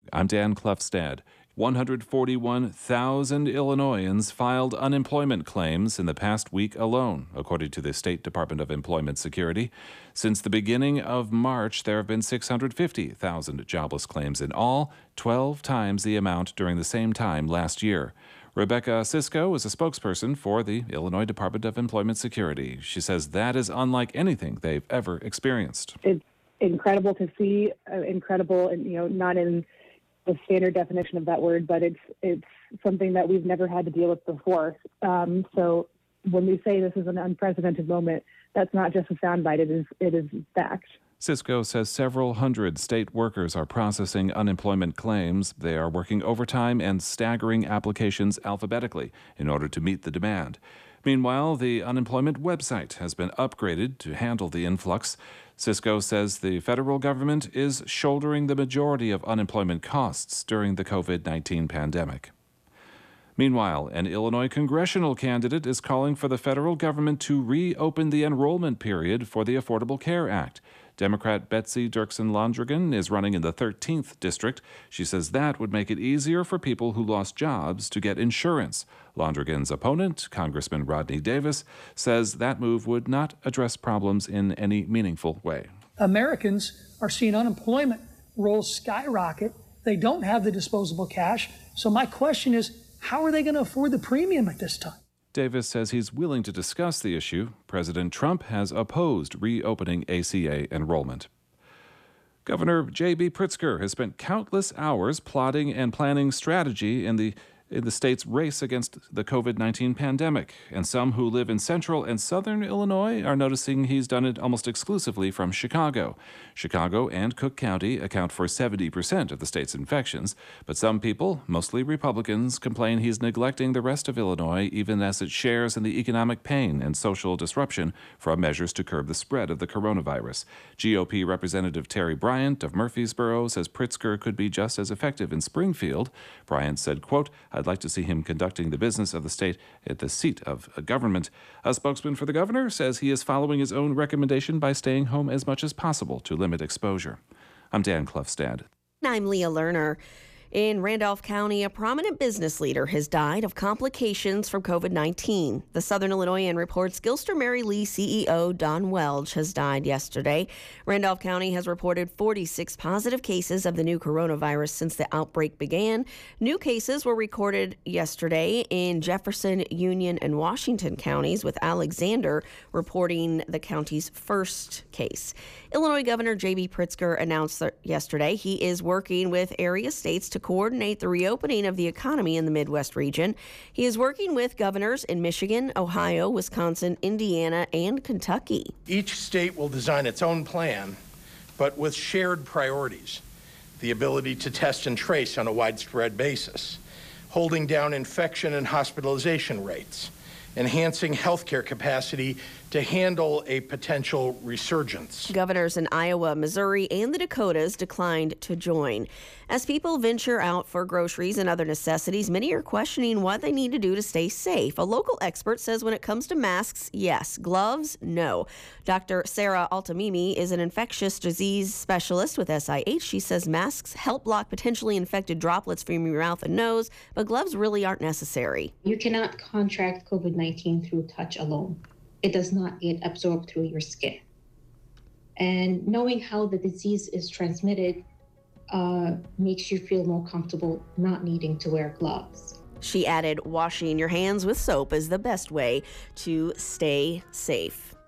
I'm Dan Cluffstad. 141,000 Illinoisans filed unemployment claims in the past week alone, according to the State Department of Employment Security. Since the beginning of March, there have been 650,000 jobless claims in all, 12 times the amount during the same time last year. Rebecca Sisko is a spokesperson for the Illinois Department of Employment Security. She says that is unlike anything they've ever experienced. It's incredible to see, incredible, and not in the standard definition of that word, but it's something that we've never had to deal with before. So when we say this is an unprecedented moment, that's not just a soundbite; it is fact. Sisko says several hundred state workers are processing unemployment claims. They are working overtime and staggering applications alphabetically in order to meet the demand. Meanwhile, the unemployment website has been upgraded to handle the influx. Sisko says the federal government is shouldering the majority of unemployment costs during the COVID-19 pandemic. Meanwhile, an Illinois congressional candidate is calling for the federal government to reopen the enrollment period for the Affordable Care Act. Democrat Betsy Dirksen-Londrigan is running in the 13th district. She says that would make it easier for people who lost jobs to get insurance. Londrigan's opponent, Congressman Rodney Davis, says that move would not address problems in any meaningful way. Americans are seeing unemployment rolls skyrocket. They don't have the disposable cash. So my question is, how are they going to afford the premium at this time? Davis says he's willing to discuss the issue. President Trump has opposed reopening ACA enrollment. Governor J.B. Pritzker has spent countless hours plotting and planning strategy in the state's race against the COVID-19 pandemic, and some who live in central and southern Illinois are noticing he's done it almost exclusively from Chicago. Chicago and Cook County account for 70% of the state's infections, but some people, mostly Republicans, complain he's neglecting the rest of Illinois even as it shares in the economic pain and social disruption from measures to curb the spread of the coronavirus. GOP Representative Terry Bryant of Murfreesboro says Pritzker could be just as effective in Springfield. Bryant said, quote, "I'd like to see him conducting the business of the state at the seat of government." A spokesman for the governor says he is following his own recommendation by staying home as much as possible to limit exposure. I'm Dan Cluffstad. I'm Leah Lerner. In Randolph County, a prominent business leader has died of complications from COVID-19. The Southern Illinoisan reports Gilster Mary Lee CEO Don Welch has died yesterday. Randolph County has reported 46 positive cases of the new coronavirus since the outbreak began. New cases were recorded yesterday in Jefferson, Union, and Washington counties, with Alexander reporting the county's first case. Illinois Governor J.B. Pritzker announced yesterday he is working with area states to coordinate the reopening of the economy in the Midwest region. He is working with governors in Michigan, Ohio, Wisconsin, Indiana, and Kentucky. Each state will design its own plan, but with shared priorities: the ability to test and trace on a widespread basis, holding down infection and hospitalization rates, enhancing healthcare capacity to handle a potential resurgence. Governors in Iowa, Missouri, and the Dakotas declined to join. As people venture out for groceries and other necessities, many are questioning what they need to do to stay safe. A local expert says when it comes to masks, yes. Gloves, no. Dr. Sarah Altamimi is an infectious disease specialist with SIH. She says masks help block potentially infected droplets from your mouth and nose, but gloves really aren't necessary. You cannot contract COVID-19 through touch alone. It does not get absorbed through your skin. And knowing how the disease is transmitted makes you feel more comfortable not needing to wear gloves. She added, washing your hands with soap is the best way to stay safe.